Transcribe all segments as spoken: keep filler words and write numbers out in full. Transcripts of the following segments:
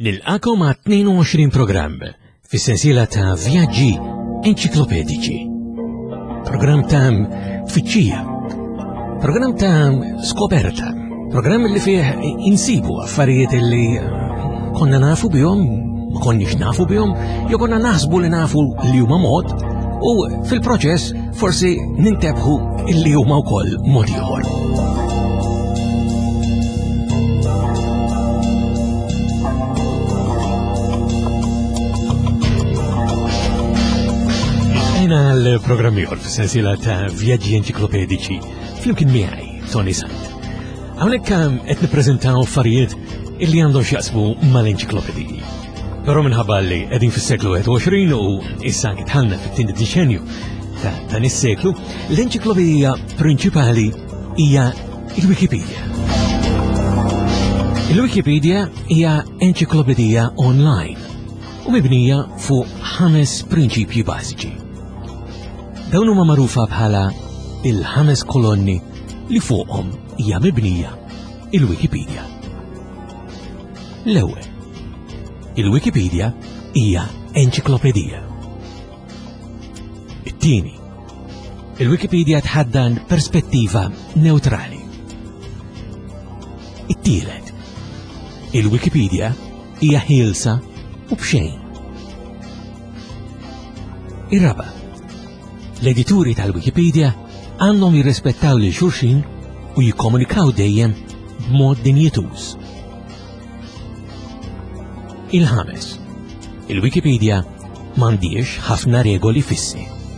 Nilqakom ma' tnejn u għoxrin programm fis-sensiela ta' vjaġġi enċiklopedici. Programm ta' tfittxija, programm ta' skoperta, programm li fih insibu affarijiet li konna nafu bihom, ma konniex nafu bihom, jew konna naħsbu li nafu li huma mod, u fil-proċess forsi nintebħu li huma wkoll mod ieħor. L-programm ieħor fis-sensiela ta' vjaġġi enċiklopedici flimkien miegħi Tony Sant. Hawnhekk qed nippreżentaw affarijiet illi għandhom x'jaqsmu mal-enċiklopediji. Però minħabba li qegħdin fis-seklu wieħed u għoxrin u issa anke dħalna fit-tieni diċenju ta' dan is-seklu, l-enċiklopedija prinċipali hija il-Wikipedia. Il-Wikipedia hija enċiklopedija online u mibnija fuq ħames prinċipji bażiċi. Dawn huma magħrufa bħala il-ħames kolonni li fuqhom hija mibnija il-Wikipedia. L-ewwel, il-Wikipedia hija enċiklopedija. It-tieni, il-Wikipedia tħaddan perspettiva neutrali. It-tielet, il-Wikipedia hija ħielsa u b'xejn. Ir-raba', l-edituri tal-Wikipedia għandhom jirrispettaw lil xulxin u jikkomunikaw dejjem b'mod dinjetuż. Il-ħames, il-Wikipedia m'għandix ħafna regoli fissi.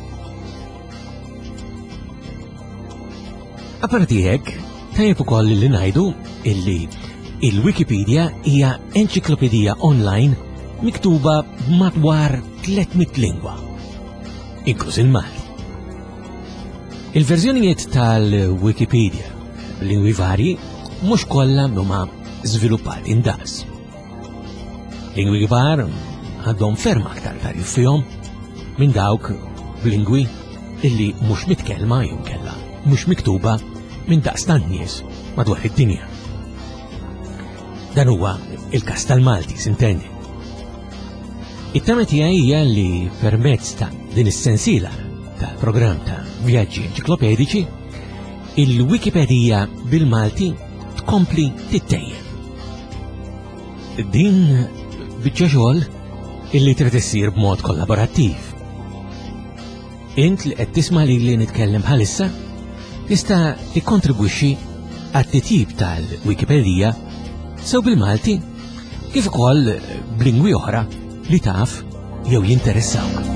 Apparti hekk, tajjeb ukoll li ngħidu illi il-Wikipedia hija enċiklopedija online miktuba b'madwar tlietmit lingwa, inkluż il-Malti. Il-verżjonijiet tal-Wikipedia b'lingwi varji mhux kollha huma żviluppati indaqs. Lingwi kbar għandhom ferm aktar tarif fihom minn dawk b'lingwi illi mhux mitkellma jew kellha mhux miktuba minn daqs tan-nies madwar id-dinja. Dan huwa il-każ tal-Malti, s'intendi. It-tema tiegħi hija li permezz ta' din is-sensiela tal-programm ta' vjaġġi enċiklopedici, il-Wikipedia bil-Malti tkompli tittejjeb. Din biċċa xogħol illi trid issir b'mod kollaborattiv. Int li qed tisma' lili nitkellem bħalissa tista' tikkontribwixxi għat-titjib tal-Wikipedia sew bil-Malti kif ukoll b'lingwi oħra li taf jew jinteressawk.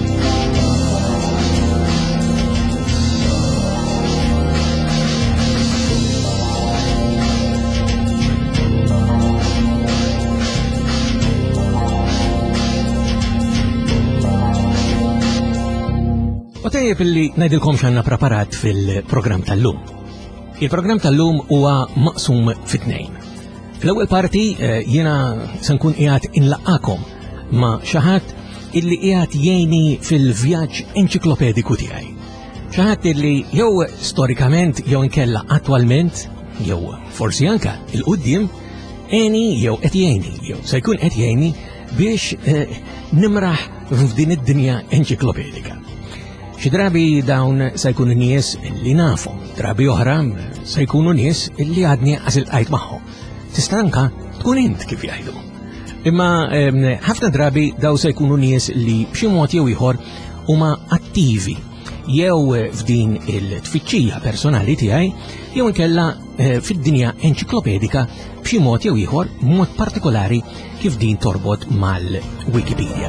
U tajjeb illi ngħidilkom x'għandna preparat fil-programm tal-lum. Il-programm tal-lum huwa maqsum fit-tnejn. Fl-ewwel parti jiena se nkun qiegħed inlaqqakom ma' xi ħadd illi qiegħed jgħinni fil-vjaġġ enċiklopediku tiegħi. Xi ħadd illi jew storikament jew inkella attwalment jew forsi anke il-qudiem għeni jew qed jgħinni jew se jkun qed jgħinni biex nimraħ f'din id-dinja enċiklopedika. Xi drabi dawn se jkunu nies li nafu, drabi oħra se jkunu nies li għadni għażiltqajt magħhom. Tista' anke tkun int kif jgħidu. Imma ħafna drabi daw se jkunu nies li b'xi mod jew ieħor huma attivi jew f'din il-tfittxija personali tiegħi jew inkella fid-dinja enċiklopedika b'xi mod jew ieħor mod partikolari kif din torbot mal-Wikipedia.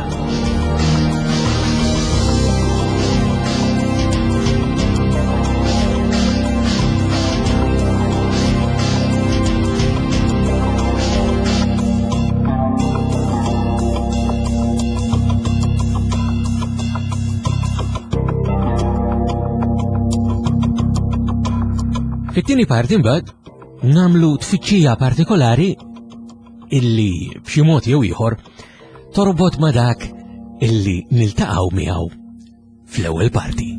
Fit-tieni parti mbagħad nagħmlu tfittxija partikolari illi b'xi mod jew ieħor torbot ma' dak illi niltaqgħu miegħu fl-ewwel parti.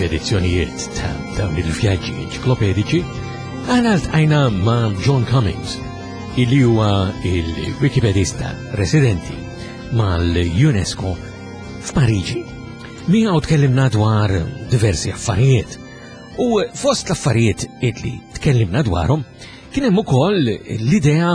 l-edizzjonijiet ta' dawn il-vjaġġi enċiklopedici, aħna ltqajna ma' John Cummings, illi huwa il-Wikipedista residenti mal-UNESCO f'Pariġi. Miegħu tkellimna dwar diversi affarijiet u fost l-affarijiet illi tkellimna dwarhom kien hemm ukoll l-idea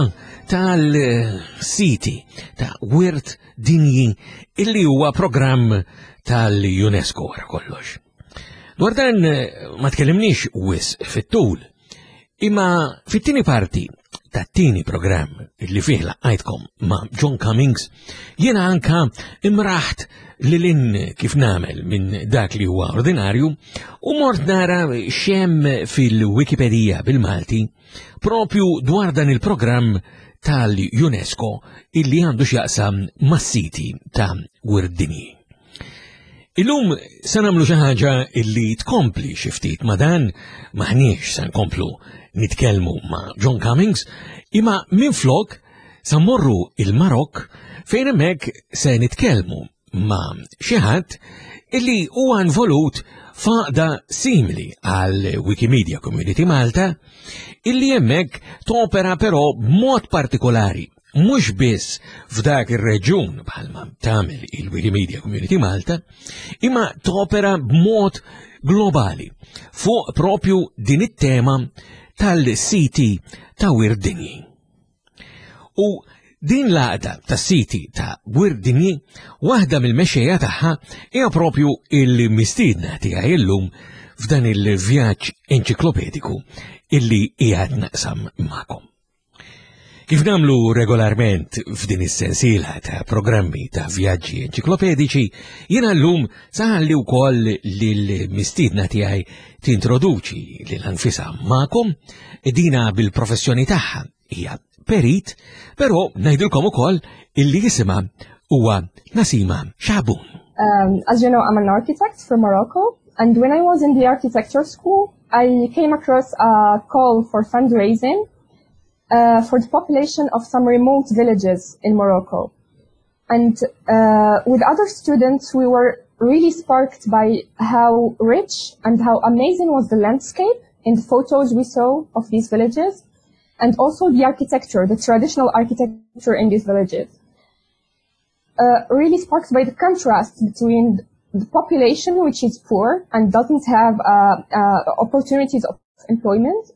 tal-siti ta' wirt dinji illi huwa programm tal-UNESCO wara kollox. Dwar dan ma tkellimniex wis fit-tul, imma fit-tieni parti tat-tieni programm illi fih laqgħidkom ma' John Cummings jiena anka imraħt lilin kif nagħmel minn dak li huwa ordinarju u mort nara xemm fil-Wikipedija bil-Malti propju dwar dan il-programm tal-UNESCO illi għandu x'jaqsam mas-siti ta' wirt dinji. Illum se nagħmlu xi ħaġa illi tkompli xi ftit ma' dan, maħniex se nkomplu nitkellmu ma' John Cummings, imma minflok se mmorru il-Marokk fejn hemmhekk se nitkellmu ma' xi ħadd illi huwa involut f'għaqda simili għal Wikimedia Community Malta, illi hemmhekk topera però b'mod partikolari mhux biss f'dak ir-reġjun bħalma tagħmel il-Wikimedia Community Malta, imma topera b'mod globali fuq propju din it-tema tal-siti ta' wirt dinji. U din l-għaqda tas-siti ta' wirt dinji, waħda mill-mexxejja tagħha hija propju il-mistiedna tiegħi llum f'dan il-vjaġġ enċiklopediku illi qiegħed naqsam magħkom. Kif nagħmlu regolarment f'din is-sensiela ta' programmi ta' vjaġġi enċiklopedici, jiena llum saħalli wkoll lill-mistiedna tiegħi tintroduċi lil anfisha magħkom, dina bil-professjoni tagħha hija perit, però ngħidilkom ukoll illi jisimha huwa Nasima Shahboun. Um, as you know, I'm an architect from Morocco, and when I was in the architecture school, I came across a call for fundraising uh, for the population of some remote villages in Morocco. And uh, with other students, we were really sparked by how rich and how amazing was the landscape in the photos we saw of these villages, and also the architecture, the traditional architecture in these villages. Uh, really sparked by the contrast between the population, which is poor and doesn't have uh, uh, opportunities of employment,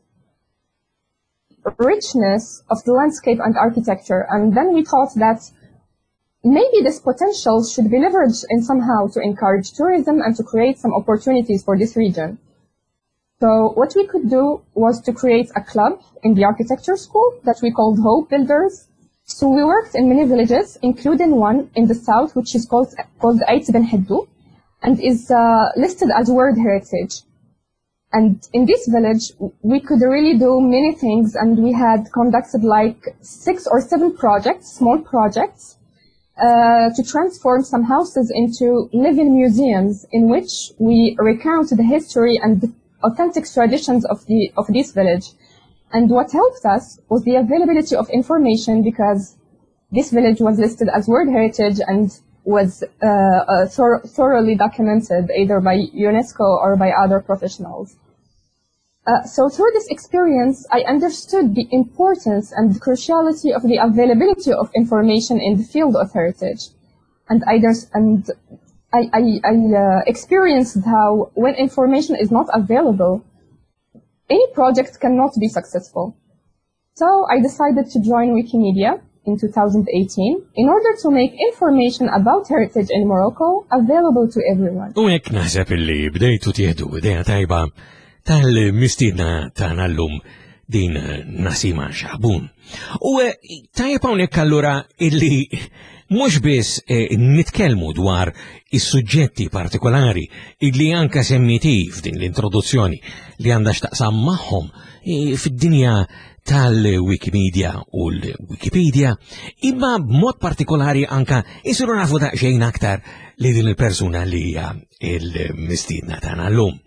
richness of the landscape and architecture. And then we thought that maybe this potential should be leveraged in somehow to encourage tourism and to create some opportunities for this region. So what we could do was to create a club in the architecture school that we called Hope Builders. So we worked in many villages, including one in the south, which is called, called Ait Ben Heddu, and is uh, listed as World Heritage. And in this village, we could really do many things, and we had conducted like six or seven projects, small projects, uh, to transform some houses into living museums in which we recount the history and the authentic traditions of the of this village. And what helped us was the availability of information, because this village was listed as World Heritage and was uh, uh, thor thoroughly documented either by UNESCO or by other professionals. Uh, so through this experience, I understood the importance and the cruciality of the availability of information in the field of heritage. And I, and I, I, I uh, experienced how when information is not available, any project cannot be successful. So I decided to join Wikimedia in two thousand eighteen in order to make information about heritage in Morocco available to everyone. U hekk naħseb illi bdejtu tieħdu idea tajba tal-mistiedna tagħna llum din Nasima Shahboun. U tajjeb hawnhekk allura illi mhux biss nitkellmu dwar is-suġġetti partikolari illi anke semmiti f'din l-introduzzjoni li għandha x'taqsam magħhom fid-dinja tal-Wikimedia u l-Wikipedia, imma b'mod partikolari anka isiru nafu daqsxejn aktar li din il-persuna li hija il-mistiedna tagħna llum.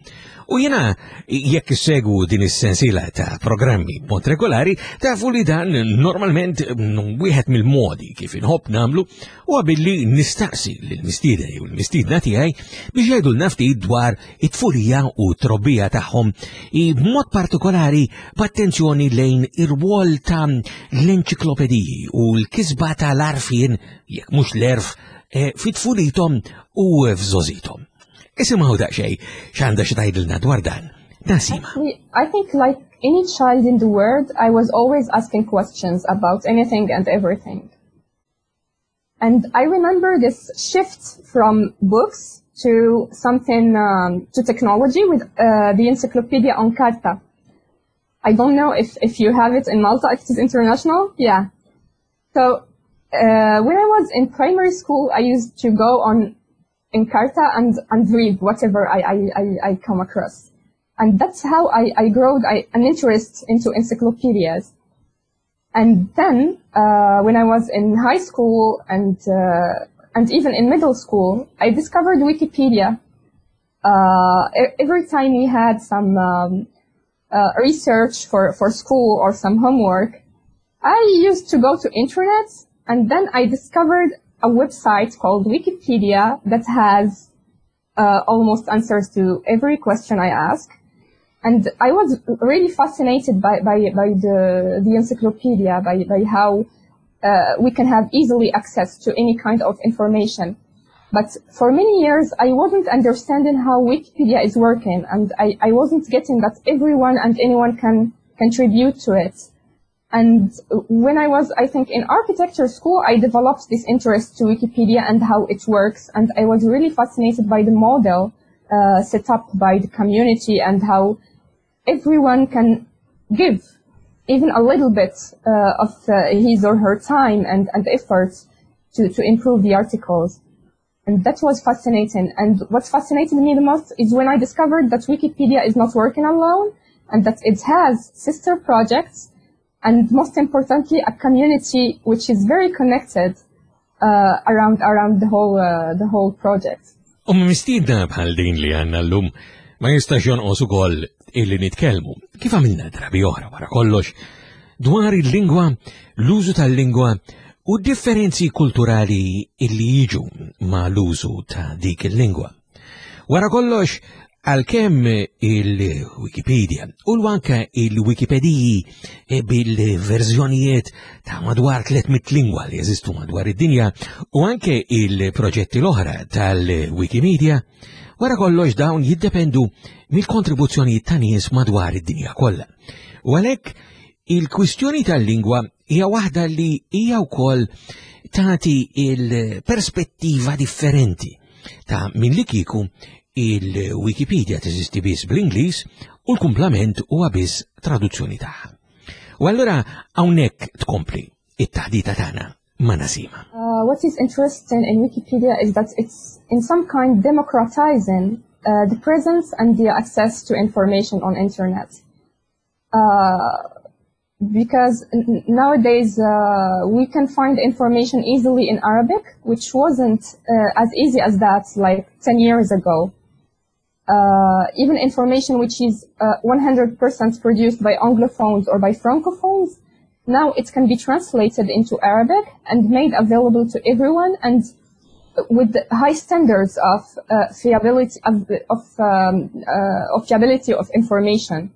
U jena, jekk segwu din is-sensiela ta' programmi b'mod regolari, tafu li dan normalment wieħed mill-modi kif inħobb nagħmlu huwa billi nistaqsi lill-mistiedna u l-mistiedna tiegħi biex jgħidulna ftit dwar it-tfulija u t-trobbija tagħhom b'mod partikolari b'attenzjoni lejn ir-rwol ta' l-enċiklopediji u l-kisba tal-arfien jekk mhux l-erf fit-tfulithom u f'żożithom. Isimgħu daqsxejn x'għandha xi tgħidilna dwar dan. Nasima. Actually, I think like any child in the world, I was always asking questions about anything and everything. And I remember this shift from books to something, um, to technology with uh, the encyclopedia on Carta. I don't know if, if you have it in Malta, if it is international. Yeah. So uh, when I was in primary school, I used to go on Encarta and, and read whatever I, I, I, I come across. And that's how I, I grew I, an interest into encyclopedias. And then, uh, when I was in high school and, uh, and even in middle school, I discovered Wikipedia. Uh, every time we had some, um, uh, research for, for school or some homework, I used to go to internet, and then I discovered a website called Wikipedia that has uh, almost answers to every question I ask. And I was really fascinated by, by, by the, the encyclopedia, by, by how uh, we can have easily access to any kind of information. But for many years, I wasn't understanding how Wikipedia is working, and I, I wasn't getting that everyone and anyone can contribute to it. And when I was, I think, in architecture school, I developed this interest to Wikipedia and how it works. And I was really fascinated by the model uh, set up by the community and how everyone can give even a little bit uh, of uh, his or her time and, and effort to, to improve the articles. And that was fascinating. And what fascinated me the most is when I discovered that Wikipedia is not working alone and that it has sister projects, and most importantly, a community which is very connected uh, around around the whole uh, the whole project. U mistiedna bħal din li għandna llum ma jistax jonqos ukoll illi nitkellmu kif għamilna drabi oħra wara kollox dwar il-lingwa, l-użu tal-lingwa u differenzi kulturali illi jiġu ma' l-użu ta' dik il-lingwa. Wara kollox, għalkemm il-Wikipedia u l-anka il-Wikipediji bil-verżjonijiet ta' madwar tlietmija lingwa li jeżistu madwar id-dinja u anke il-proġetti l-oħra tal-Wikimedia, wara kollox dawn jiddependu mill-kontribuzzjonijiet ta' nies madwar id-dinja kollha. U għalhekk il-kwistjoni tal-lingwa hija waħda li hija wkoll tagħti il-perspettiva differenti ta' min li kieku il-Wikipedia teżisti biss bl-Ingliż u l-kumplament huwa biss traduzzjoni tagħha. U allura hawnhekk tkompli it-taħdita tagħna ma' Nasima. Uh, what is interesting in Wikipedia is that it's in some kind democratizing uh, the presence and the access to information on internet. Uh, because nowadays uh, we can find information easily in Arabic, which wasn't uh, as easy as that like ten years ago. Uh, even information which is uh, one hundred percent produced by Anglophones or by Francophones, now it can be translated into Arabic and made available to everyone, and with high standards of uh, fiability of, of, um, uh, of fiability of information.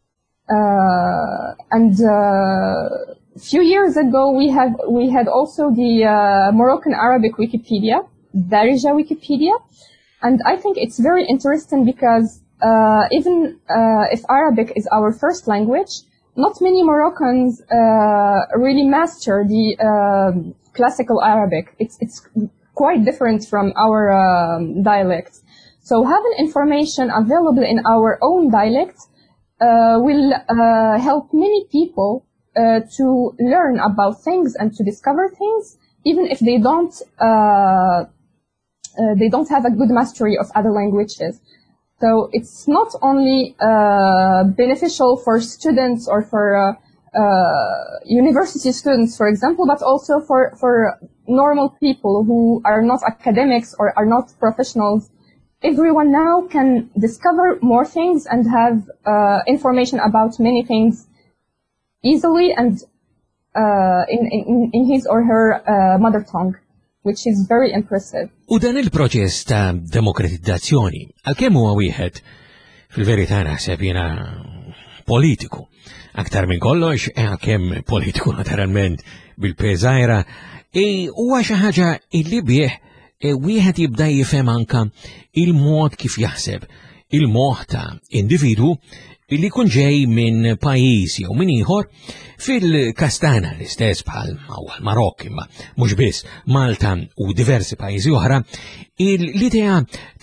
Uh, and a uh, few years ago, we have we had also the uh, Moroccan Arabic Wikipedia, Darija Wikipedia. And I think it's very interesting because uh, even uh, if Arabic is our first language, not many Moroccans uh, really master the uh, classical Arabic. It's, it's quite different from our um, dialect. So having information available in our own dialect uh, will uh, help many people uh, to learn about things and to discover things, even if they don't uh, Uh, they don't have a good mastery of other languages. So it's not only uh, beneficial for students or for uh, uh, university students, for example, but also for, for normal people who are not academics or are not professionals everyone now can discover more things and have uh, information about many things easily and uh, in, in, in his or her uh, mother tongue, which is very impressive. U dan il-proċess ta' demokratizzazzjoni, għalkemm huwa wieħed fil-verità naħseb jiena politiku, aktar minn kollox, għalkemm politiku naturalment bil-peżajra, huwa xi ħaġa illi bih wieħed jibda jifhem anke il-mod kif jaħseb il-moħħ ta' individwu illi kun ġej minn pajjiż jew minn ieħor fil-Kastana l-istess bħal Marokk imma mhux biss Malta u diversi pajjiżi oħra, l-idea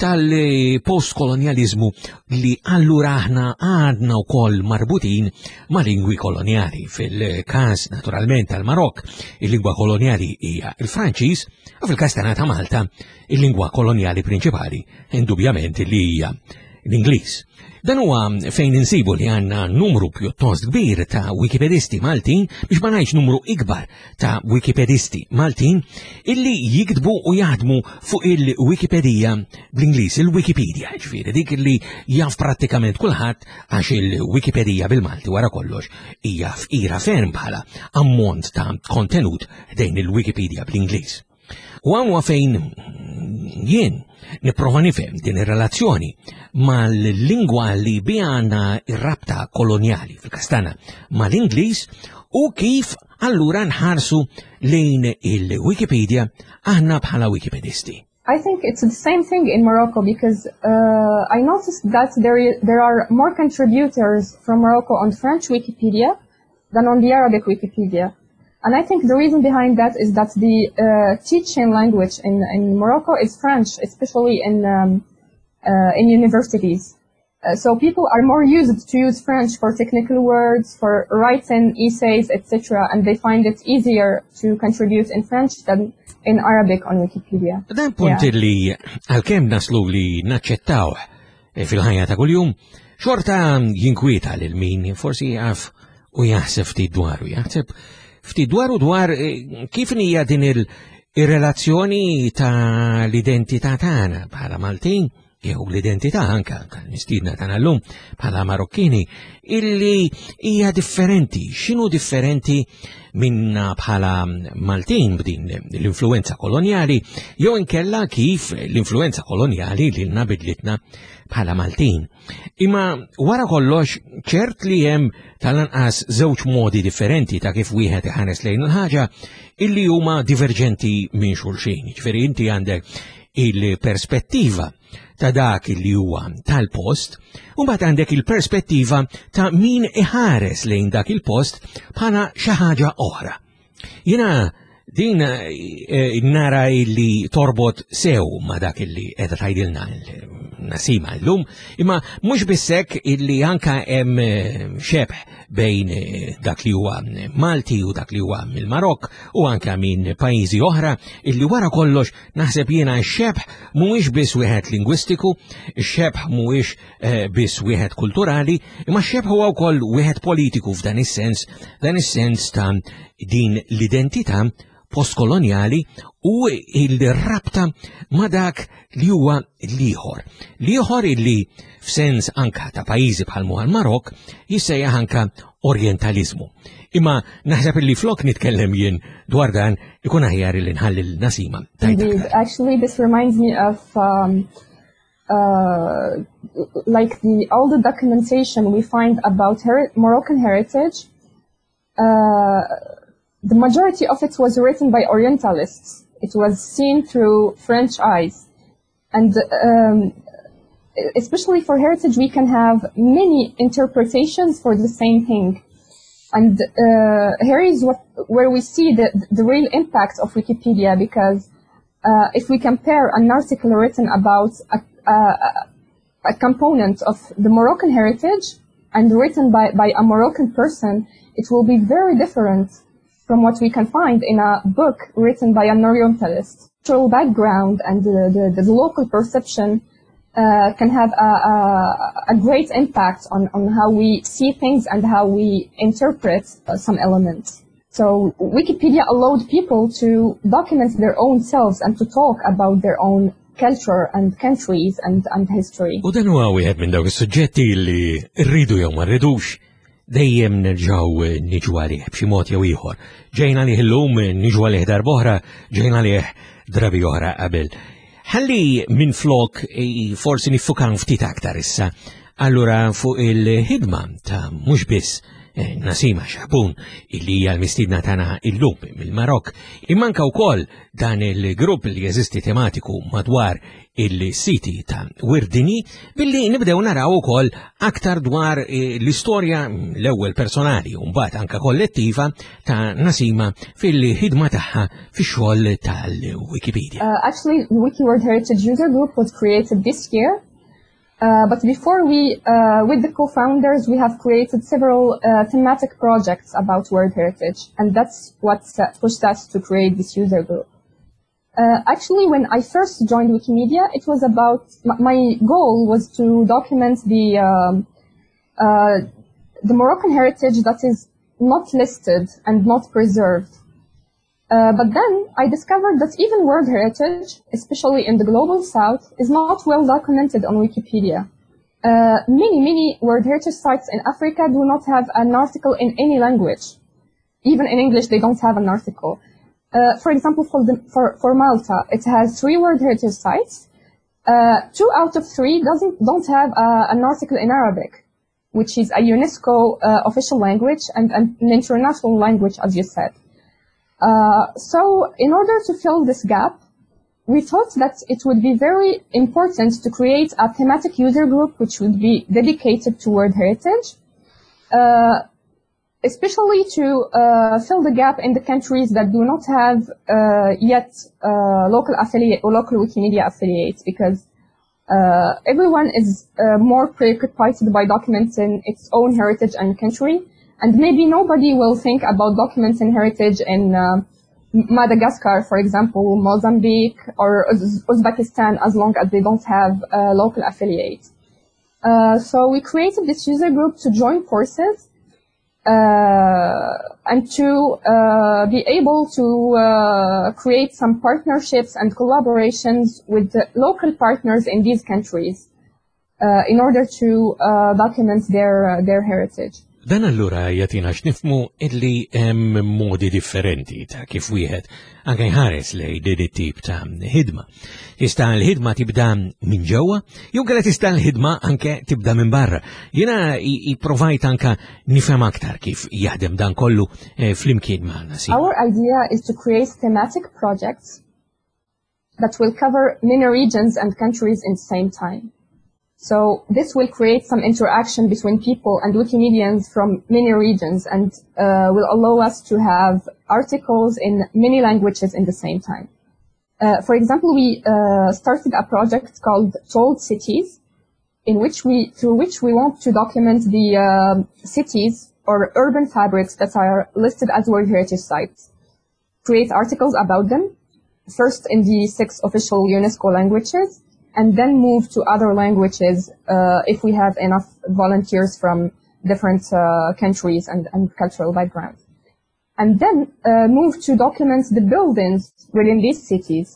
tal-postkolonjaliżmu li allura aħna għadna wkoll marbutin ma' lingwi kolonjali. Fil-każ naturalment tal-Marokk il-lingwa kolonjali hija l-Franċiż u fil-Kastana ta' Malta il-lingwa kolonjali prinċipali indubjament li hija l-Ingliż. Dan huwa fejn insibu li għandna numru pjuttost kbir ta' wikipedisti Maltin, biex ma ngħidx numru ikbar ta' wikipedisti Maltin illi jiktbu u jaħdmu fuq il-Wikipedija bl-Ingliż, il-Wikipedia, ġifieri dik illi jaf prattikament kulħadd għax il-Wikipedija bil-Malti wara kollox hija fqira ferm bħala ammont ta' kontenut dejn il-Wikipedia bl-Ingliż. U għamwa fejn jien nipprova nifhem din ir-relazzjoni mal-lingwa li bija għandna ir-rabta kolonjali fil-Kastana mal-Ingliż u kif allura nħarsu lejn il-Wikipedia aħna bħala Wikipedisti. I think it's the same thing in Morocco because uh, I noticed that there, is, there are more contributors from Morocco on French Wikipedia than on the Arabic Wikipedia. And I think the reason behind that is that the uh, teaching language in, in Morocco is French, especially in, um, uh, in universities. Uh, so people are more used to use French for technical words, for writing essays, et cetera, and they find it easier to contribute in French than in Arabic on Wikipedia. Dan punt li għalkemm naslu li naċċettaw fil-ħajja ta' kuljum, xorta jinkwieta lil min forsi jaf u jaħseb ftit dwaru, jaħseb ftit dwaru dwar kif hija din il-relazzjoni ta' l-identità tagħna bħala Maltin jew l-identità anke nistiedna tagħna llum bħala Marokkini illi hija differenti, x'inhu differenti minna bħala Maltin b'din l-influenza kolonjali jew inkella kif l-influenza kolonjali lilna bidlitna bħala Maltin. Imma wara kollox ċert li hemm tal-anqas żewġ modi differenti ta' kif wieħed iħares lejn il-ħaġa illi huma diverġenti minn xulxin. Ġifieri inti għandek il-perspettiva ta' dak li huwa tal-post, u mbagħad għandek il-perspettiva ta' min iħares lejn dak il-post bħala xi ħaġa oħra. Jiena din nara illi torbot sew ma' dak illi qiegħda tgħidilna Nasima llum, imma mhux bissek illi anka hemm xebħ bejn dak li huwa Malti u dak li huwa mill-Marokk u anka minn pajjiżi oħra illi wara kollox naħseb jiena x-xebħ mhuwiex biss wieħed lingwistiku, x-xebħ mhuwiex biss wieħed kulturali, imma x-xebħ huwa wkoll wieħed politiku f'dan is-sens, dan is-sens ta' din l-identità postkolonjali u il-rabta ma' dak li huwa l-ieħor. L-ieħor illi f'sens anka ta' pajjiżi bħal Marokk jissejjaħ anka orientalizmu. Imma naħseb illi flok nitkellem jien dwar dan ikun aħjar li nħalli l-Nasima. Indeed, actually this reminds me of um, uh, like the all the documentation we find about heri Moroccan heritage. Uh, The majority of it was written by Orientalists. It was seen through French eyes. And um, especially for heritage, we can have many interpretations for the same thing. And uh, here is what, where we see the, the real impact of Wikipedia, because uh, if we compare an article written about a, a, a component of the Moroccan heritage and written by, by a Moroccan person, it will be very different from what we can find in a book written by an Orientalist. Cultural background and the, the, the local perception uh, can have a, a, a great impact on, on how we see things and how we interpret uh, some elements. So Wikipedia allowed people to document their own selves and to talk about their own culture and countries and, and history. U dan huwa wieħed minn dawk is-suġġetti li rridu jew ma rridux dejjem nerġgħu niġu għalih b'xi mod jew ieħor. Ġejna għalih illum niġu għalih darb'oħra, ġejna għalih drabi oħra qabel. Ħalli minn flok forsi niffukaw ftit aktar issa, allura fuq il-ħidma ta' mhux biss Nasima Xabun illi hija l-mistiedna tagħna illum mill-Marokk, immanka wkoll dan il-grupp li jeżisti tematiku madwar il-siti ta' Wirdini billi nibdew naraw ukoll aktar dwar l-istorja l-ewwel personali u mbagħad anke kollettiva ta' Nasima fil-ħidma tagħha fix-xogħol tal-Wikipedia. Uh, actually, the Wiki World Heritage User Group was created this year. Uh, but before we, uh, with the co-founders, we have created several uh, thematic projects about World Heritage, and that's what uh, pushed us to create this user group. Uh, actually, when I first joined Wikimedia, it was about, my goal was to document the, um, uh, the Moroccan heritage that is not listed and not preserved. Uh, but then I discovered that even World Heritage, especially in the Global South, is not well documented on Wikipedia. Uh, many, many World Heritage sites in Africa do not have an article in any language. Even in English, they don't have an article. Uh, for example, for, the, for, for Malta, it has three World Heritage sites. Uh, two out of three doesn't, don't have uh, an article in Arabic, which is a UNESCO uh, official language and, and an international language, as you said. Uh, so in order to fill this gap, we thought that it would be very important to create a thematic user group which would be dedicated to World Heritage, uh, especially to uh, fill the gap in the countries that do not have uh, yet uh, local affiliate or local Wikimedia affiliates, because uh, everyone is uh, more preoccupied by documenting its own heritage and country. And maybe nobody will think about documenting heritage in uh, Madagascar, for example, Mozambique, or Uzbekistan, as long as they don't have uh, local affiliates. Uh, so we created this user group to join forces uh, and to uh, be able to uh, create some partnerships and collaborations with the local partners in these countries uh, in order to uh, document their, uh, their heritage. Dan allura jatina x'nifmu illi hemm modi differenti ta' kif wieħed anke jħares lej din it-tip ta' ħidma. Tista' l-ħidma tibda minn ġewwa, jew kellha tista' l-ħidma anke tibda minn barra. Jiena ipprovajt anke nifhem aktar kif jaħdem dan kollu flimkien ma' Nasima. Our idea is to create thematic projects that will cover many regions and countries in the same time. So this will create some interaction between people and Wikimedians from many regions and uh, will allow us to have articles in many languages in the same time. Uh, for example, we uh, started a project called Told Cities, in which we, through which we want to document the uh, cities or urban fabrics that are listed as World Heritage Sites. Create articles about them, first in the six official UNESCO languages, and then move to other languages uh, if we have enough volunteers from different uh, countries and, and cultural backgrounds. And then uh, move to document the buildings within these cities.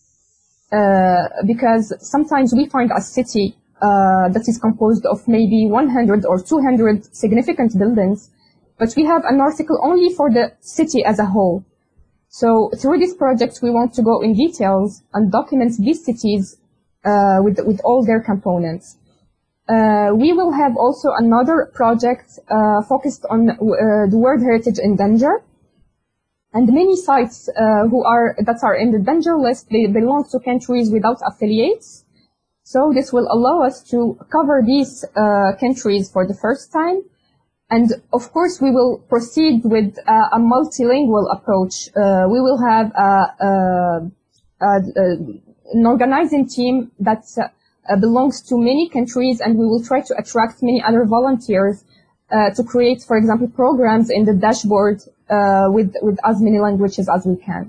Uh, because sometimes we find a city uh, that is composed of maybe one hundred or two hundred significant buildings, but we have an article only for the city as a whole. So through this project, we want to go in details and document these cities Uh, with, with all their components. Uh, we will have also another project uh, focused on uh, the World Heritage in danger. And many sites uh, who are, that are in the danger list, they belong to countries without affiliates. So this will allow us to cover these uh, countries for the first time. And of course, we will proceed with uh, a multilingual approach. Uh, we will have a, a, a, a an organizing team that uh, uh, belongs to many countries, and we will try to attract many other volunteers uh, to create, for example, programs in the dashboard uh, with, with as many languages as we can.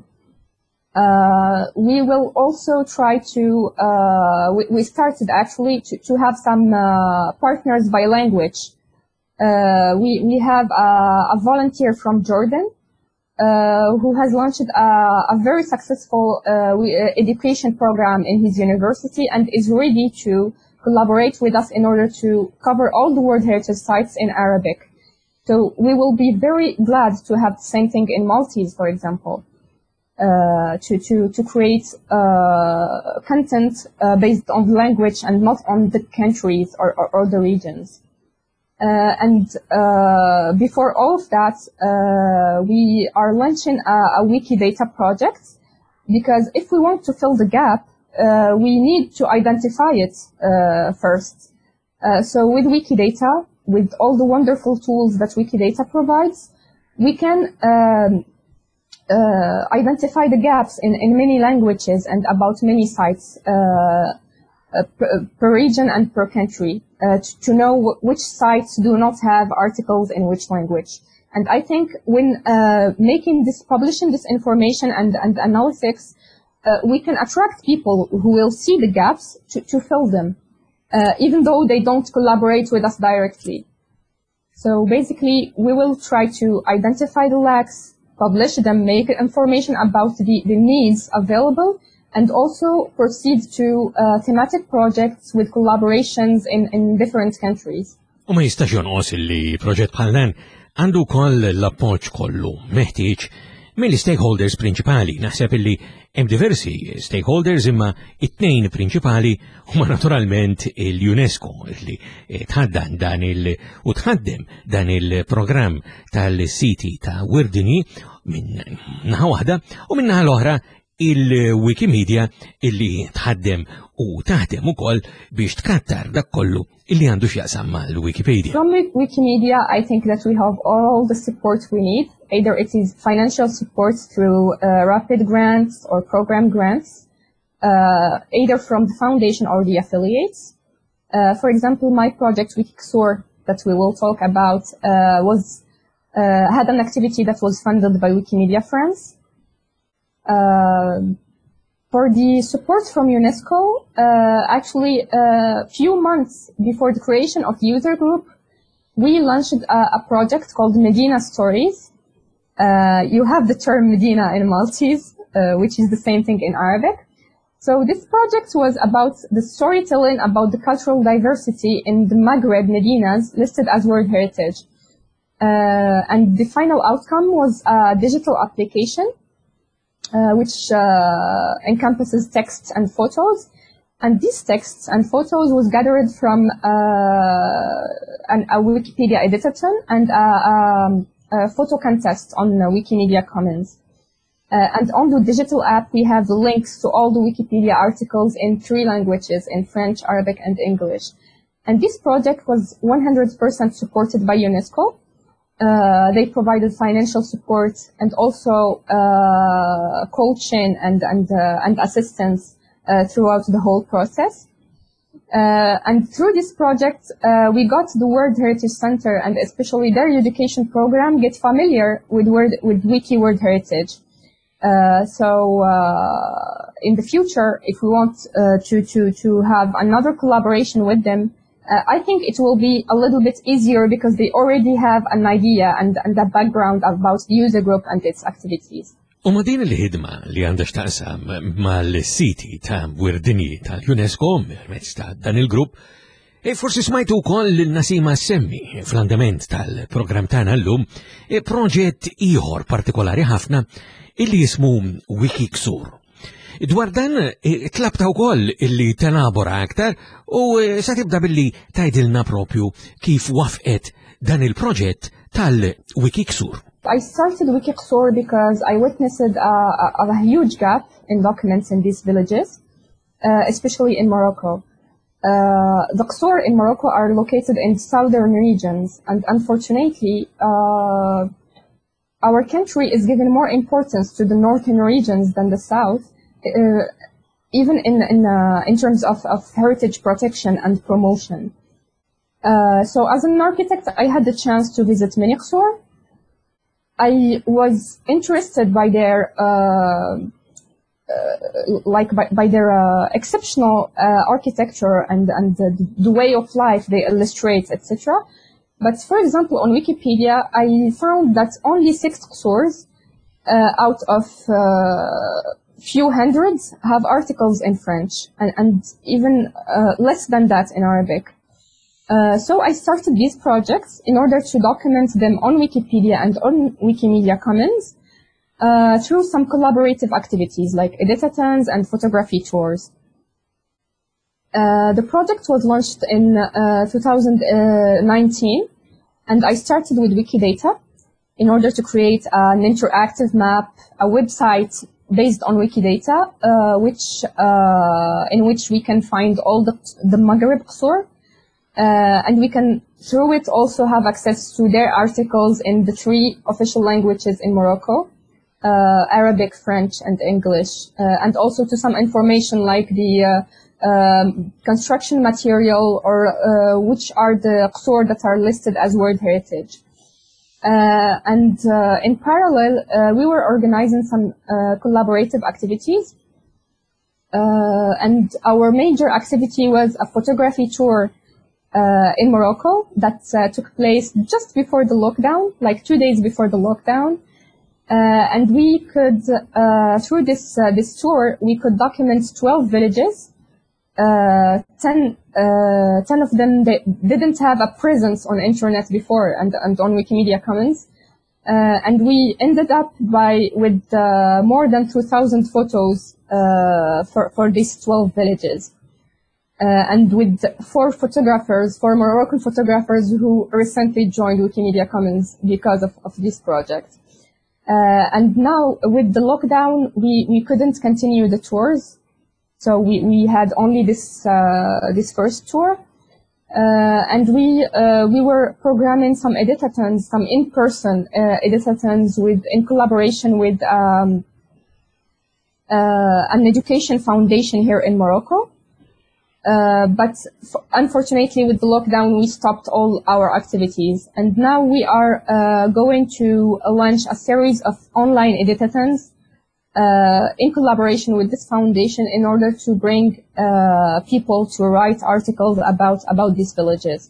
Uh, we will also try to, uh, we, we started actually to, to have some uh, partners by language. Uh, we, we have a, a volunteer from Jordan uh, who has launched a, a very successful uh, education program in his university and is ready to collaborate with us in order to cover all the World Heritage Sites in Arabic. So we will be very glad to have the same thing in Maltese, for example, uh, to, to, to create uh, content uh, based on the language and not on the countries or, or, or the regions. Uh, and uh, before all of that, uh, we are launching a, a Wikidata project, because if we want to fill the gap, uh, we need to identify it uh, first. Uh, so with Wikidata, with all the wonderful tools that Wikidata provides, we can um, uh, identify the gaps in, in many languages and about many sites uh, uh, per, per region and per country. Uh, to, to know which sites do not have articles in which language. And I think when uh, making this, publishing this information and, and analytics, uh, we can attract people who will see the gaps to, to fill them, uh, even though they don't collaborate with us directly. So basically, we will try to identify the lacks, publish them, make information about the, the needs available, and also proceed to uh, thematic projects with collaborations in, in different countries. U ma jistax jonqos li proġett bħal dan għandu koll l-appoġġ kollu meħtieġ mill-stakeholders prinċipali. Naħseb illi hemm diversi stakeholders imma it-tnejn prinċipali huma naturalment il-UNESCO li tħaddan dan il u tħaddem dan il-programm tal-siti ta' Wirdini minn naħa waħda u minn naħa l-oħra il-Wikimedia illi tħaddem u taħdem ukoll biex tkattar dak kollu illi għandu x'jaqsam mal-Wikipedia. From Wikimedia, I think that we have all the support we need. Either it is financial support through uh, rapid grants or program grants, uh, either from the foundation or the affiliates. Uh, for example, my project Wikixor that we will talk about uh, was uh, had an activity that was funded by Wikimedia France. Uh, for the support from UNESCO, uh, actually a uh, few months before the creation of the user group, we launched a, a project called Medina Stories. Uh, you have the term Medina in Maltese, uh, which is the same thing in Arabic. So this project was about the storytelling about the cultural diversity in the Maghreb Medinas listed as World Heritage. Uh, and the final outcome was a digital application Uh, which uh, encompasses texts and photos. And these texts and photos was gathered from uh, an, a Wikipedia editathon and a, um, a photo contest on uh, Wikimedia Commons. Uh, and on the digital app, we have the links to all the Wikipedia articles in three languages, in French, Arabic, and English. And this project was one hundred percent supported by UNESCO. Uh, they provided financial support and also uh, coaching and and uh, and assistance uh, throughout the whole process. Uh, and through this project, uh, we got the World Heritage Center and especially their education program get familiar with Word with Wiki World Heritage. Uh, so uh, in the future, if we want uh, to to to have another collaboration with them. Uh, I think it will be a little bit easier because they already have an idea and, and a background about the user group and its activities. U ma din il-ħidma li għandha x'taqsam mal-siti ta' Wirdini tal-UNESCO permezz ta' dan il-grupp, e forsi smajtu wkoll lil Nasima semmi fl-andament tal-programm tagħna llum proġett ieħor partikolari ħafna illi jismu Wikixor. Dwar dan, tlabta wkoll illi telabora aktar u sa tibda billi tgħidilna propju kif wafqet dan il-proġett tal-Wikixor. I started Wikixor because I witnessed a, a, a huge gap in documents in these villages, uh, especially in Morocco. Uh, the Qsor in Morocco are located in southern regions, and unfortunately, uh, our country is given more importance to the northern regions than the south. Uh, even in in, uh, in terms of, of heritage protection and promotion. Uh, so as an architect, I had the chance to visit Wikixor. I was interested by their uh, uh, like by, by their uh, exceptional uh, architecture and and the, the way of life they illustrate, et cetera. But for example, on Wikipedia, I found that only six Qsors uh, out of uh, few hundreds have articles in French, and, and even uh, less than that in Arabic. Uh, so I started these projects in order to document them on Wikipedia and on Wikimedia Commons uh, through some collaborative activities like editathons and photography tours. Uh, the project was launched in uh, two thousand nineteen, and I started with Wikidata in order to create an interactive map, a website based on Wikidata, uh, which uh, in which we can find all the the Maghreb Qusur. Uh, and we can, through it, also have access to their articles in the three official languages in Morocco, uh, Arabic, French, and English, uh, and also to some information like the uh, um, construction material or uh, which are the qusur that are listed as World Heritage. Uh, and uh, in parallel, uh, we were organizing some uh, collaborative activities. Uh, and our major activity was a photography tour Uh, in Morocco that uh, took place just before the lockdown, like two days before the lockdown. Uh, and we could, uh, through this uh, this tour, we could document twelve villages. Uh, ten, uh, ten of them they didn't have a presence on internet before and, and on Wikimedia Commons. Uh, and we ended up by with uh, more than two thousand photos uh, for, for these twelve villages. Uh, and with four photographers, four Moroccan photographers who recently joined Wikimedia Commons because of, of this project. Uh, and now with the lockdown, we, we couldn't continue the tours. So we, we had only this, uh, this first tour. Uh, and we, uh, we were programming some editathons, some in-person uh, editathons with, in collaboration with um, uh, an education foundation here in Morocco. Uh, but unfortunately, with the lockdown, we stopped all our activities. And now we are uh, going to launch a series of online editathons uh, in collaboration with this foundation in order to bring uh, people to write articles about, about these villages.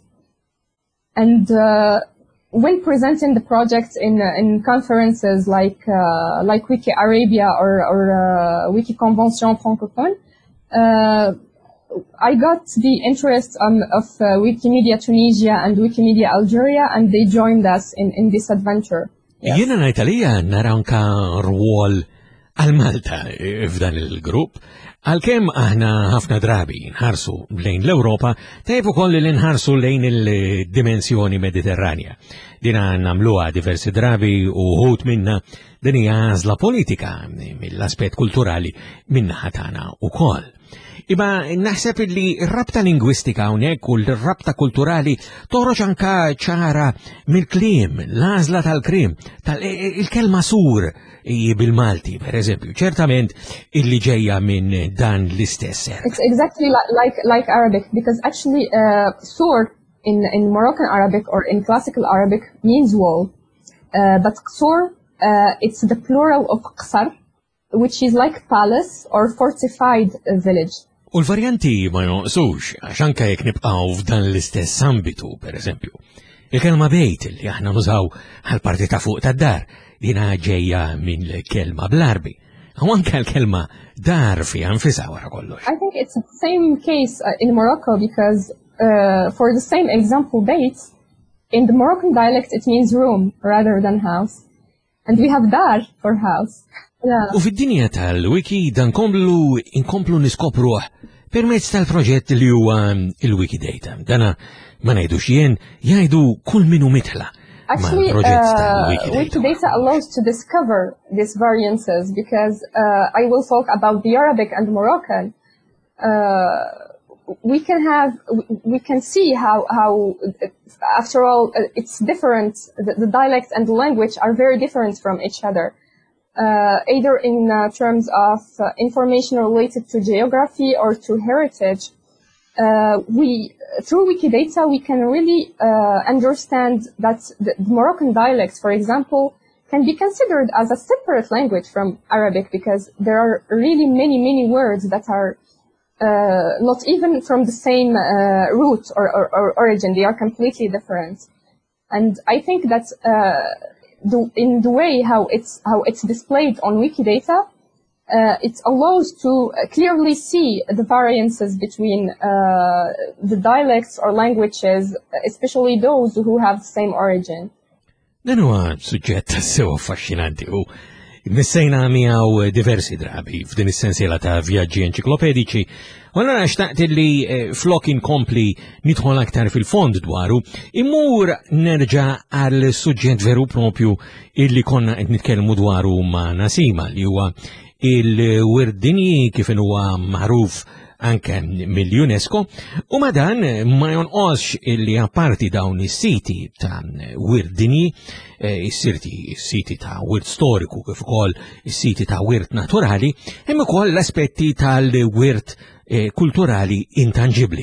And uh, when presenting the project in, uh, in conferences like, uh, like Wiki Arabia or, or uh, Wiki Convention Francophone, uh, I got the interest um, of uh, Wikimedia Tunisia and Wikimedia Algeria, and they joined us in, in this adventure. Yes. Jiena ngħid nara anka rwol għal Malta f'dan il-grupp, għalkemm aħna ħafna drabi nħarsu lejn l-Ewropa, tajb ukoll li nħarsu lejn il-dimensjoni Mediterranja. Dina nagħmluha diversi drabi u ħut minna din hija għażla politika mill-aspett kulturali min-naħa tagħna ukoll. Iba naħseb li r-rabta lingwistika hawnhekk u l-rabta kulturali toħroġ anka ċara mill-kliem, l-għażla tal-kliem, tal-kelma sur bil-Malti, per eżempju, ċertament illi ġejja minn dan l-istess. It's exactly like like, like Arabic, because actually uh, sur in in Moroccan Arabic or in classical Arabic means wall, uh, but qsur uh, it's the plural of qsar, which is like palace or fortified village. U l-varjanti ma jonqsux, għax anke jekk nibqgħu f'dan l-istess ambitu, pereżempju. Il-kelma bejt li aħna nużaw għall-parti ta' fuq tad-dar dina ġejja minn l-kelma bl-Arbi. U anke l-kelma dar fiha nfisha wara kollox. I think it's the same case uh, in Morocco because uh, for the same example beit, in the Moroccan dialect it means room rather than house. And we have dar for house. Yeah. U fid-dinja tal-wiki dan komplu inkomplu niskopruh permezz tal-proġett li huwa il-Wikidata. Dana ma ngħidux jien jgħidu kull minnu mitħla. Actually, uh, Wikidata allows to discover these variances because uh, I will talk about the Arabic and Moroccan. Uh, we can have, we can see how, how after all, it's different. The, the dialect and the language are very different from each other. Uh, either in uh, terms of uh, information related to geography or to heritage. Uh, we, through Wikidata, we can really uh, understand that the Moroccan dialects, for example, can be considered as a separate language from Arabic because there are really many, many words that are uh, not even from the same uh, root or, or, or origin. They are completely different. And I think that uh, the, in the way how it's how it's displayed on Wikidata, uh, it allows to clearly see the variances between uh, the dialects or languages, especially those who have the same origin. Dan huwa suġġett sew affaxxinanti u nissejna miegħu diversi drabi f'din is-sensiela ta' vjaġġi enċiklopedici, u allura xtaqt li flok inkompli nidħol aktar fil-fond dwaru, immur nerġa' għal suġġett veru propju illi konna qed nitkellmu dwaru ma' Nasima li huwa il-wirt dinji kif huwa magħruf anke mill-UNESCO, u ma dan ma jonqosx illi apparti dawn is-siti ta' wirt dinji, is-siti siti ta' wirt storiku kif ukoll is-siti ta' wirt naturali, hemm ukoll l-aspetti tal-wirt kulturali intangibbli.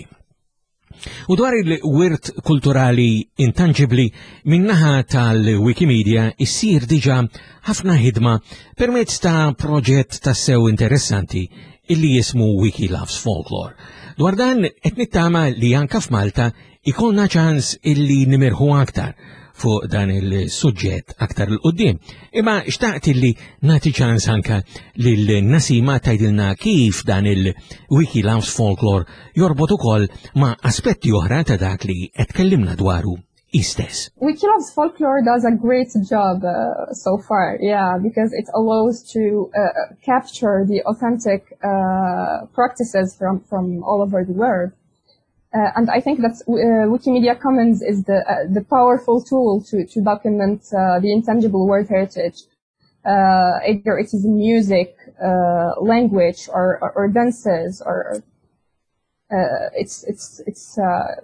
U dwar il-wirt kulturali intangibbli minnaħa tal-Wikimedia issir diġà ħafna ħidma permezz ta' proġett tassew interessanti illi jismu Wiki Loves Folklore. Dwar dan qed nittama li anke f'Malta ikollna ċans illi nimirħu aktar fuq dan il-suġġett aktar l-qudiem. Imma xtaqt illi nagħti ċans anke lil Nasima tgħidilna kif dan il-Wiki Loves Folklore jorbot ukoll ma' aspetti oħra ta' dak li qed tkellimna dwaru istess. Wiki Loves Folklore does a great job uh, so far, yeah, because it allows to uh, capture the authentic uh, practices from, from all over the world. Uh, and I think that uh, Wikimedia Commons is the, uh, the powerful tool to, to document uh, the intangible world heritage. Uh, either it is music, uh, language, or, or, or dances, or uh, it's, it's, it's, uh,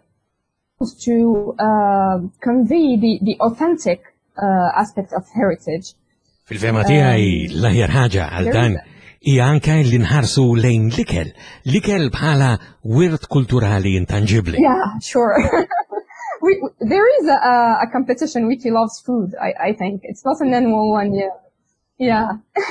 to uh, convey the, the authentic uh, aspect of heritage. Fil-fema tiegħi l-aħjar ħaġa għal dan hija anke li nħarsu lejn l-ikel, l-ikel bħala wirt kulturali intangibbli. Yeah, sure. we, there is a, a competition, Wiki Loves Food, I, I think. It's not an annual one, yeah. Yeah.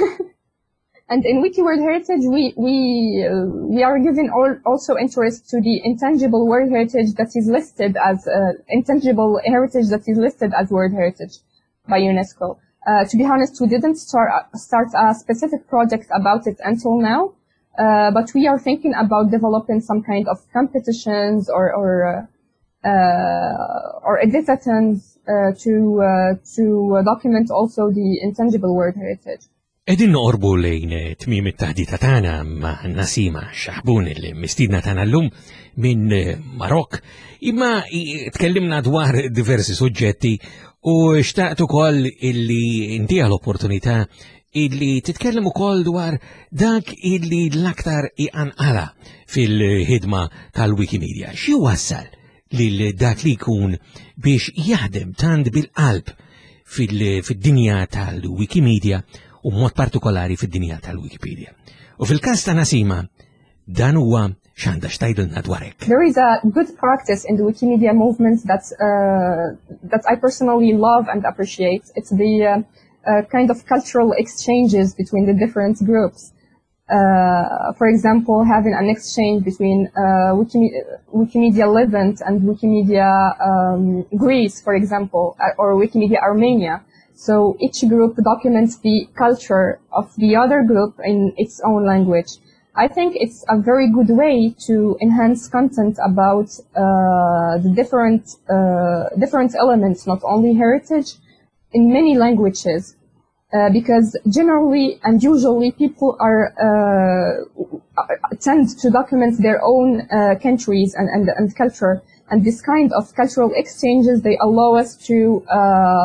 And in Wiki World Heritage, we we uh, we are giving all, also interest to the intangible world heritage that is listed as uh, intangible heritage that is listed as world heritage by UNESCO. Uh, to be honest, we didn't start start a specific project about it until now, uh, but we are thinking about developing some kind of competitions or or uh, uh, or editathons uh, to uh, to document also the intangible world heritage. Edin noqorbu lejn tmiem it-taħdita tagħna ma' Nasima Xaħbun il-mistidna tagħna llum minn Marokk, imma tkellimna dwar diversi suġġetti u xtaqt ukoll illi intiha l-opportunità illi titkellem ukoll dwar dak illi l-aktar iqanqala fil-ħidma tal-Wikimedia. Xi wassal lil dak li jkun biex jaħdem tant bil-qalb fid-dinja tal-Wikimedia u mod partikolari fid-dinja tal-Wikipedia. U fil-każ ta' Nasima, dan huwa x'għandha x'tgħidilna dwar hekk. There is a good practice in the Wikimedia movement that uh, that I personally love and appreciate. It's the uh, uh, kind of cultural exchanges between the different groups. Uh, for example, having an exchange between uh, Wikimedia, Wikimedia Levant and Wikimedia um, Greece, for example, or Wikimedia Armenia. So each group documents the culture of the other group in its own language. I think it's a very good way to enhance content about uh, the different uh, different elements, not only heritage, in many languages. Uh, because generally and usually people are uh, tend to document their own uh, countries and, and, and culture. And this kind of cultural exchanges, they allow us to uh,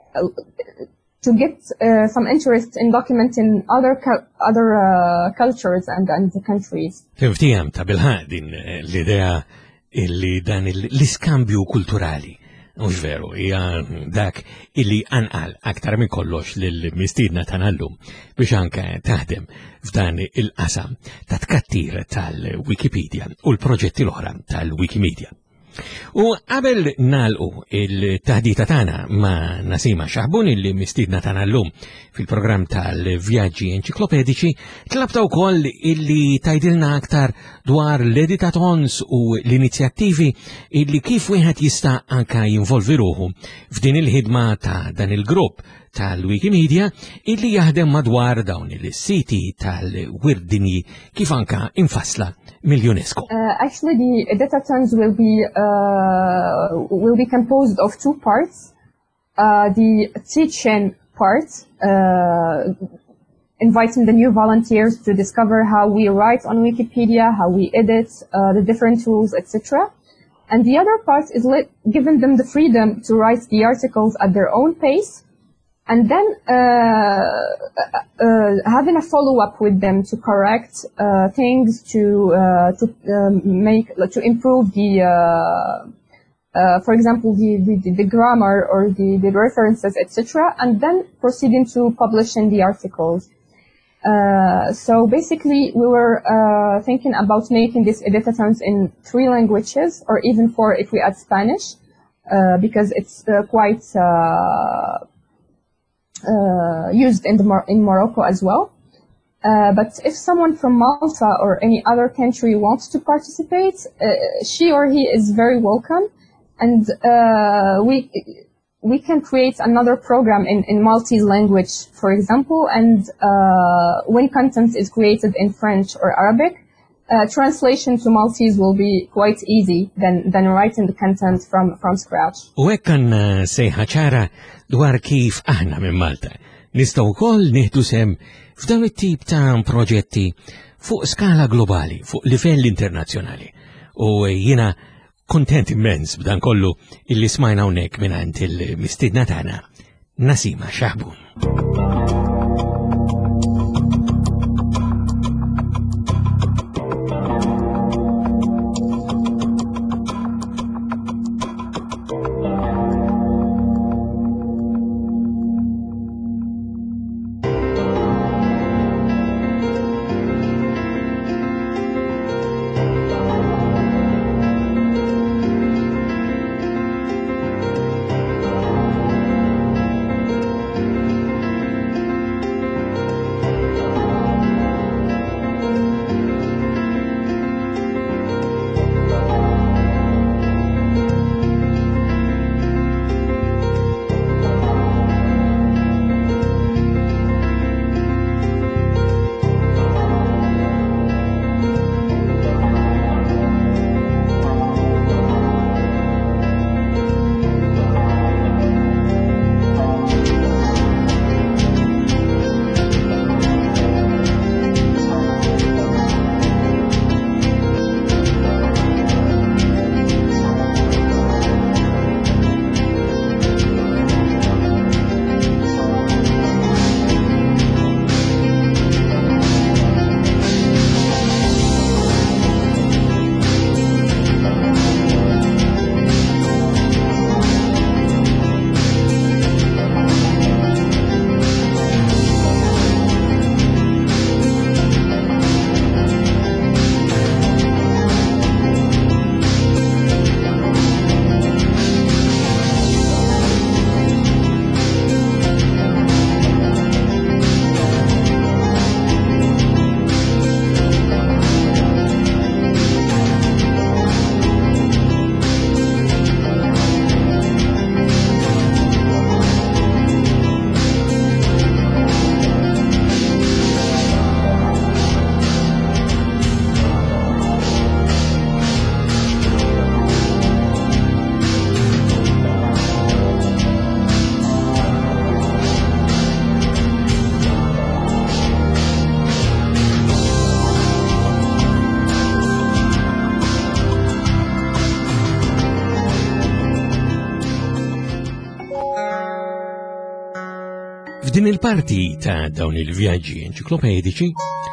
to get uh, some interest in documenting other other uh, cultures and and countries. Fiftijam ta' bilħaq din l-idea illi dan l-iskambju kulturali. Mux veru, hija dak illi anqal aktar minn kollox lill-mistiedna tanallum biex anke taħdem f'dan il-qasam ta' tkattir tal-Wikipedia u l-proġetti l-oħra tal-Wikimedia. U qabel nagħlqu il-taħdita tagħna ma' Nasima Xaħbun illi mistiedna tagħna llum fil-programm tal-vjaġġi enċiklopedici, tlabta wkoll illi tgħidilna aktar dwar l-editatons u l-inizjattivi illi kif wieħed jista' anke jinvolvi ruħu f'din il-ħidma ta' dan il-grupp tal-Wikimedia illi jaħdem madwar dawn il-siti tal-wirdini kif anka infasla mill-UNESCO. Uh, actually, the Edetatons will be uh, will be composed of two parts. Uh, the teaching part, uh, inviting the new volunteers to discover how we write on Wikipedia, how we edit, uh, the different tools, et cetera. And the other part is let, giving them the freedom to write the articles at their own pace, and then uh, uh, having a follow-up with them to correct uh, things, to uh, to um, make to improve the, uh, uh, for example, the, the the grammar or the the references, et cetera. And then proceeding to publishing the articles. Uh, so basically, we were uh, thinking about making these editathons in three languages, or even four if we add Spanish, uh, because it's uh, quite uh, uh, used in the Mor in Morocco as well. Uh, but if someone from Malta or any other country wants to participate, uh, she or he is very welcome, and uh, we. We can create another program in, in Maltese language, for example, and uh, when content is created in French or Arabic, uh, translation to Maltese will be quite easy than, than writing the content from, from scratch. U hekk għandna sejħa ċara dwar kif aħna minn Malta nistgħu wkoll nieħdu sem f'dawn it-tip ta' proġetti fuq skala globali, fuq livell internazzjonali. U jiena kontent immens b'dan kollu illi smajna hawnhekk mingħand il-mistiedna tagħna Nasima Xahbun. F'din il-parti ta' dawn il-vjaġġi enċiklopedici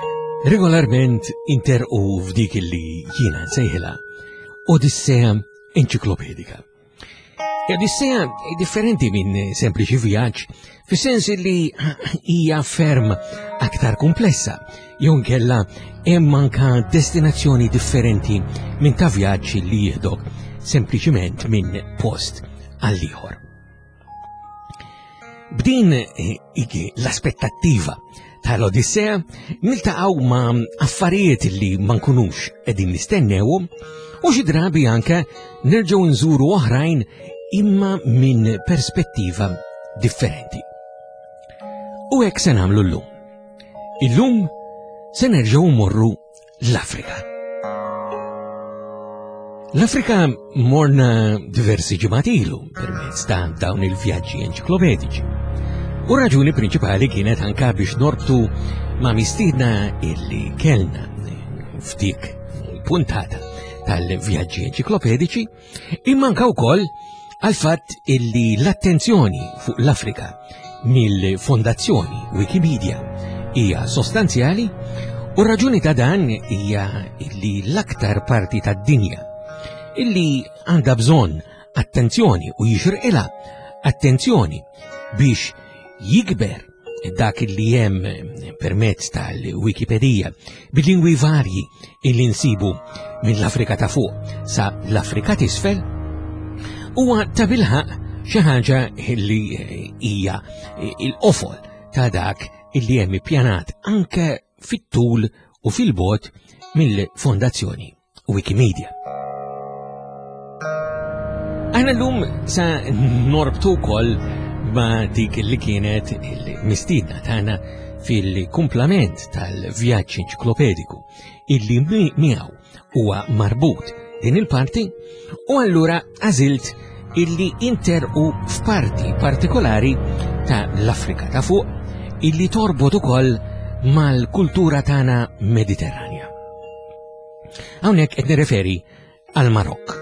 regolarment interqu f'dik li jiena nsejħilha Odissea enċiklopedika. Odissea differenti minn sempliċi vjaġġ, fis-sens li hija ferm aktar komplessa, jew nkella hemm anke destinazzjoni differenti minn ta' vjaġġ li jieħdok sempliċiment minn post għal ieħor. B'din iki l-aspettattiva tal-Odissea niltaqgħu ma' affarijiet li ma nkunux qegħdin nistennewhom u xi drabi anke nerġgħu nżuru oħrajn imma minn perspettiva differenti. U hekk se nagħmlu llum. Illum se nerġgħu mmorru l-Afrika. L-Afrika morna diversi ġimgħat ilu permezz ta' dawn il-vjaġġi enċiklopedici. U raġuni prinċipali kienet anka biex norbtu ma' mistiedna illi kellna f'dik puntata tal-vjaġġi enċiklopedici, imma anka wkoll għal fatt illi l-attenzjoni fuq l-Afrika mill-Fondazzjoni Wikimedia hija sostanzjali u raġuni ta' dan hija illi l-aktar parti tad-dinja illi għandha bżonn attenzjoni u jixrqilha attenzjoni biex jikber dak illi hemm permezz tal-Wikipedija bil-lingwi varji illi nsibu mill-Afrika ta' fuq sa l-Afrika t'isfel huwa ta' bilħaq xi ħaġa illi hija l-qofol ta' dak illi hemm ippjanat anke fit-tul u fil-bogħod mill-Fondazzjoni Wikimedia. Aħna llum sa norbtu wkoll ma' dik li kienet il-mistiedna tagħna fil-kumplament tal-vjaġġ enċiklopediku illi miegħu huwa marbut din il-parti u allura għażilt illi interqu f'parti partikolari ta' l-Afrika ta' fuq illi torbot ukoll mal-kultura tagħna mediterranja. Hawnhekk qed nirreferi għal Marokk.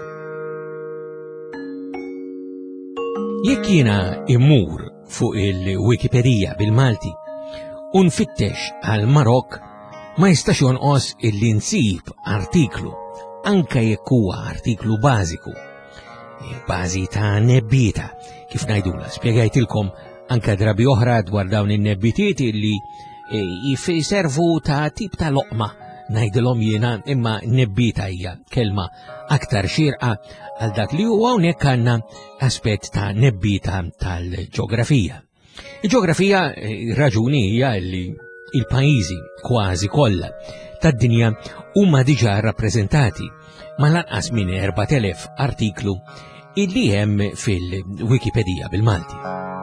Jekk jiena immur fuq il-Wikipedija bil-Malti u nfittex għal Marokk ma jistax jonqos illi nsib artiklu anke jekk huwa artiklu bażiku, bażi ta' nebbita kif ngħidula. Spjegajtilkom anke drabi oħra dwar dawn in-nebbitiet illi jiservu ta' tip ta' loqma ngħidilhom jiena, imma nebbita hija kelma aktar xierqa għal dak li huwa hawnhekk għandna aspett ta' nebbita tal-ġeografija. Il-ġeografija raġuni hija li il-pajjiżi kważi kollha tad-dinja huma diġà rappreżentati ma' lanqas minn erba'd elef artiklu illi hemm fil-Wikipedija bil-Malti.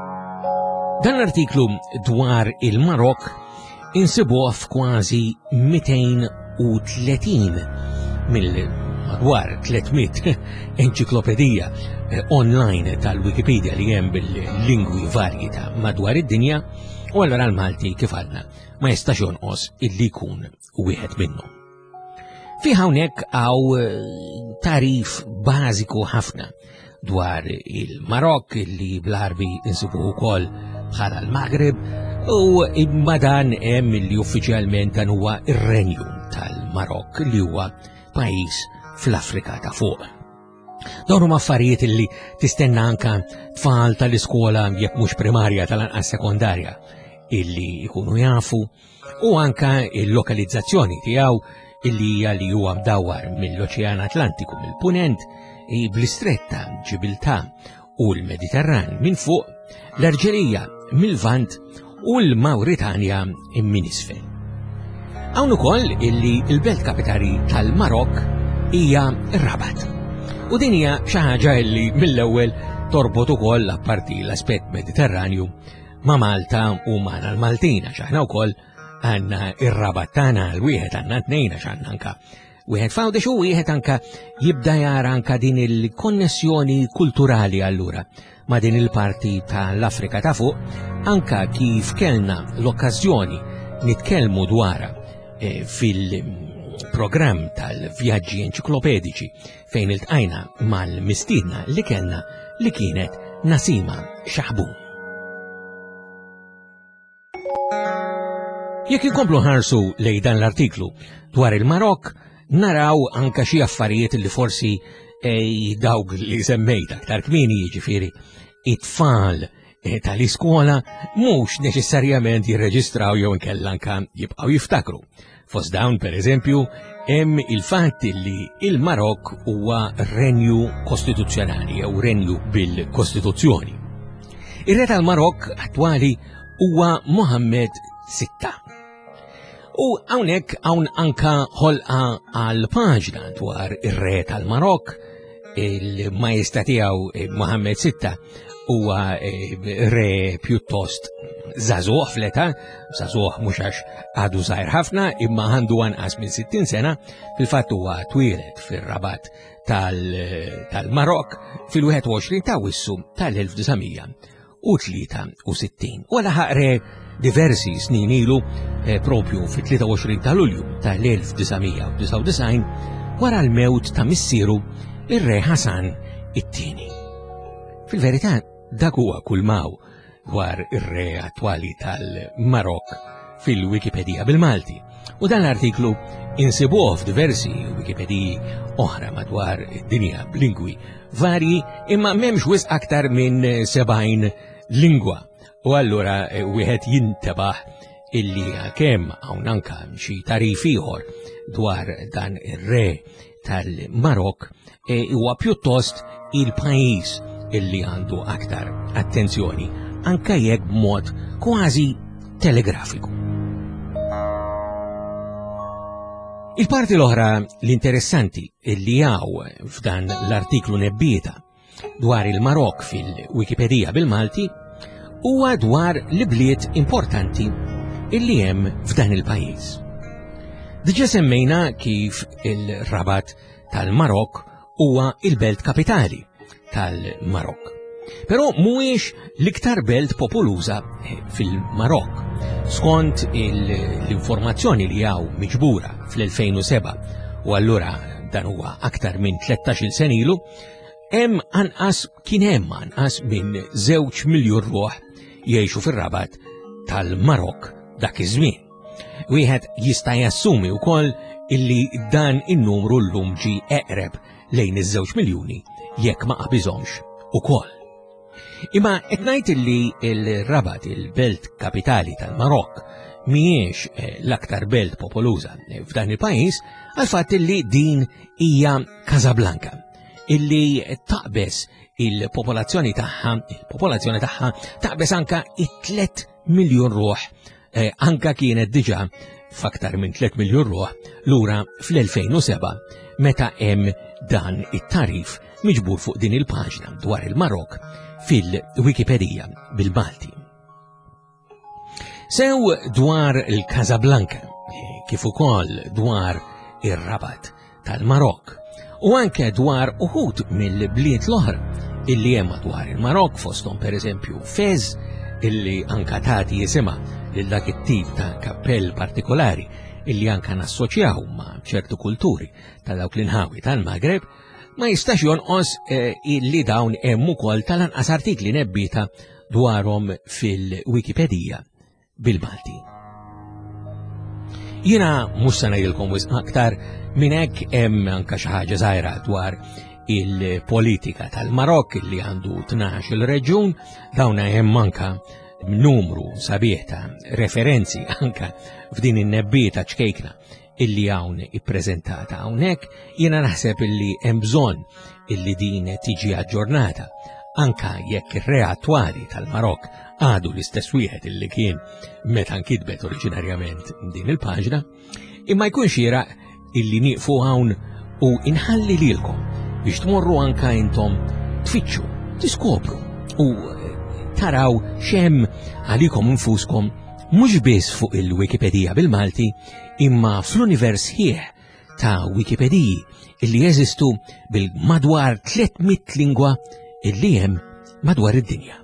Dan l-artiklu dwar il-Marokk insibuh f'kważi mitejn u tletin mill-madwar tlietmiet enċiklopedija online tal-Wikipedia li hemm bil-lingwi varji ta' madwar id-dinja, u allura l-Malti kif għadna ma jistax jonqos illi jkun wieħed minnhom. Fi hawnhekk hawn tarif bażiku ħafna dwar il-Marokk illi bl-Arbi insibuh ukoll bħala l-Maghreb, u imma dan hemm li uffiċjalment dan huwa ir-Renju tal-Marokk li huwa pajjiż fl-Afrika ta' fuq. Dawn huma affarijiet illi tistenna anke tfal tal-iskola jekk mhux primarja tal-anqas sekondarja illi jkunu jafu, u anke il-lokalizzazzjoni tiegħu illi hija li huwa mdawwar mill-Oċean Atlantiku mill-punent bl-istretta Ġibiltà u l-Mediterran minn fuq, l-Arġerija mill-vant u l-Mawritanja minn isfel. Hawn ukoll illi l-belt kapitali tal-Marokk hija Rabat. U din hija xi ħaġa illi mill-ewwel torbot ukoll apparti l-aspett Mediterranju ma' Malta u magħna l-Maltina, x'aħna wkoll għandna ir-Rabat tagħna l-wieħed għandna tnejn għax għandna anke wieħed fawdex u wieħed anke jibda jara anke din il-konnessjoni kulturali allura ma' din il-parti tal-Afrika ta' fuq, anke kif kellna l-okkażjoni nitkellmu dwarha e, fil-programm tal-vjaġġi enċiklopedici fejn iltqajna mal-mistiedna li kellna li kienet Nasima Xaħbun. Jekk inkomplu ħarsu lejn dan l-artiklu dwar il-Marokk, naraw anke xi affarijiet li forsi e, dawk li semmejt aktar kmieni, jiġifieri it-tfal e, tal-iskola mhux neċessarjament jirreġistraw jew inkella anke jibqgħu jiftakru. Fost dawn pereżempju hemm il-fatt li il-Marokk huwa renju kostituzzjonali jew renju bil-Kostituzzjoni. Ir-re tal-Marokk attwali huwa Mohammed sitta. U hawnhekk hawn anka ħolqa għal paġna dwar ir-re tal-Marokk, il-majesta tiegħu Mohammed sitta huwa re pjuttost żagħżugħ fl-età, żagħżugħ mhux għax għadu żgħir ħafna, imma għandu anqas minn sittin sena, fil-fatt huwa twieled fir-Rabat tal-Marokk fil-wieħed u għoxrin ta' Awwissu tal-elf tisa' u tlieta u sittin. Wara ħaqre diversi snin ilu propju fit-tlieta u għoxrin ta' Lulju tal-elf tisa' u disa' u disgħin wara l-mewt ta' missieru ir-Re Ħasan it-tieni. Fil-verità dak huwa kull maw dwar ir-re attwali tal-Marokk fil-Wikipedija bil-Malti. U dan l-artiklu insibuh f'diversi Wikipediji oħra madwar id-dinja b'lingwi varji, imma m'hemmx wisq aktar minn sebgħin lingwa. U allura wieħed jintebaħ illi kemm hawn anke xi tarif ieħor dwar dan ir-re tal-Marokk huwa pjuttost il-pajjiż illi għandu aktar attenzjoni, anke jekk b'mod kważi telegrafiku. Il-parti l-oħra l-interessanti illi hawn f'dan l-artiklu nebbieta dwar il-Marokk fil-Wikipedija bil-Malti huwa dwar l-bliet importanti illi hemm f'dan il-pajjiż. Diġà semmejna kif il-Rabat tal-Marokk huwa il-belt kapitali tal-Marokk. Però mhuwiex l-iktar belt popoluża fil-Marokk. Skont l-informazzjoni li hawn miġbura fl-elfejn u seba' u allura dan huwa aktar minn tlettax-il sen ilu, hemm anqas kien hemm anqas minn żewġ miljun ruħ jgħixu fir-Rabat tal-Marokk dak iż-żmien. Wieħed jista' jassumi wkoll illi dan in-numru llum ġie eqreb lejn iż-żewġ miljuni jekk ma qabiżhomx ukoll. Imma qed ngħid illi l-Rabat, il-belt kapitali tal-Marokk, mhijiex l-aktar belt popoluża f'dan il-pajjiż għal fatt illi din hija Casablanca, illi taqbes il-popolazzjoni tagħha, il-popolazzjoni tagħha taqbes anke it-tliet miljun ruħ, anke kienet diġà f'aktar minn tliet miljun ruħ lura fl-elfejn u seba' meta hemm dan it-tarif miġbur fuq din il-paġna dwar il-Marokk fil-Wikipedija bil-Malti. Sew dwar il-Casablanca, kif ukoll dwar ir-Rabat tal-Marokk, u anke dwar uħud mill-bliet l-oħra illi hemm dwar il-Marokk fosthom pereżempju Fez, illi anke tagħti jisimha lil dak it-tip ta' kappell partikolari illi anke nassoċjaw ma' ċertu kulturi ta' dawk l-inħawi tal-Magreb, ma jistax jonqos illi dawn hemm ukoll tal-anqas artikli nebbieta dwarhom fil-Wikipedija bil-Malti. Jiena mhux se ngħidilkom wisq aktar minn hekk hemm anke xi ħaġa żgħira dwar il-politika tal-Marokk illi għandu tnax-il reġjun, dawn hemm anke numru sabiħ ta' referenzi anke f'din in-nebbieta ċkejkna illi hawn ippreżentata hawnhekk. Jiena naħseb illi hemm bżonn illi din tiġi aġġornata anke jekk ir-re attwali tal-Marokk għadu l-istess wieħed illi kien meta nkitbet oriġinarjament din il-paġna, imma jkun xieraq illi nieqfu hawn u inħalli lilkom biex tmorru anke intom tfittxu, tiskopru u taraw x'hemm għalikom infuskom mhux biss fuq il-Wikipedija bil-Malti, imma fl-univers ħieħ ta' Wikipediji illi jeżistu bil-madwar tlietmit lingwa illi hemm madwar id-dinja.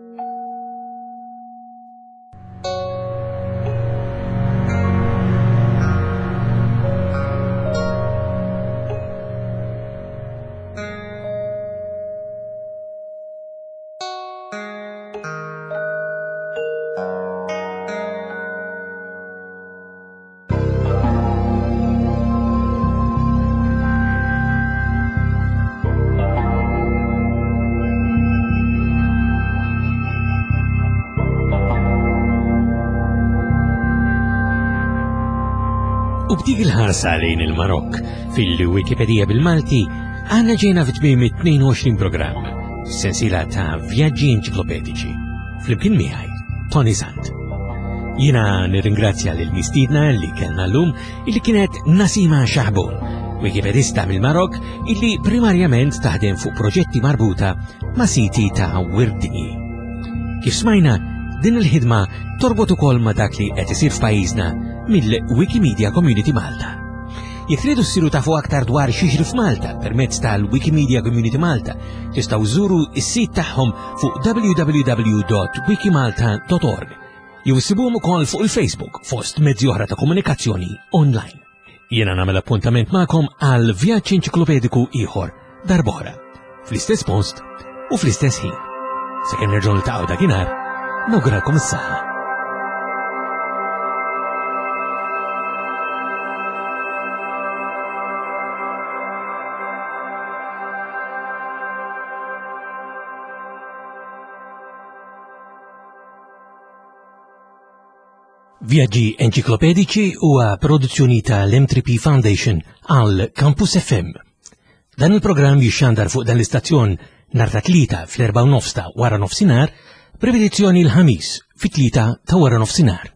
U b'dik il-ħarsa lejn il-Marokk fil-Wikipedija bil-Malti għandna ġejna f'tmiem it-tnejn u għoxrin programm f'sensiela ta' vjaġġi enċiklopedici flimkien miegħi Tony Sant. Jiena nirringrazzja lil mistiedna li kellna llum illi kienet Nasima Xaħbun Wikipedista mill-Marok illi primarjament taħdem fuq proġetti marbuta ma' siti ta' wirdini. Kif smajna, din il-ħidma torbot ukoll ma' dak li qed isir f'pajjiżna mill-Wikimedia Community Malta. Jekk tridu ssiru tafu aktar dwar xi f'Malta permezz tal-Wikimedia Community Malta, tistgħu żuru s-sit tagħhom fuq w w w dot wikimalta dot org. Jew issibuhom ukoll fuq il-Facebook fost mezzi oħra ta' komunikazzjoni online. Jiena nagħmel appuntament magħkom għal vjaġġ enċiklopediku ieħor darb'oħra, fl-istess post u fl-istess ħin. Sakemm nerġgħu niltaqgħu dakinhar, nawguralkom is-saħħa. Vjaġġi enċiklopedici huwa produzzjoni tal-M three P Foundation għal Campus F M. Dan il-programm jixxandar fuq dan l-istazzjon nhar ta' tlieta fl-erba' u nofs ta' wara nofsinhar, b'ripetizzjoni l-ħamis fit-tlieta ta' wara nofsinhar.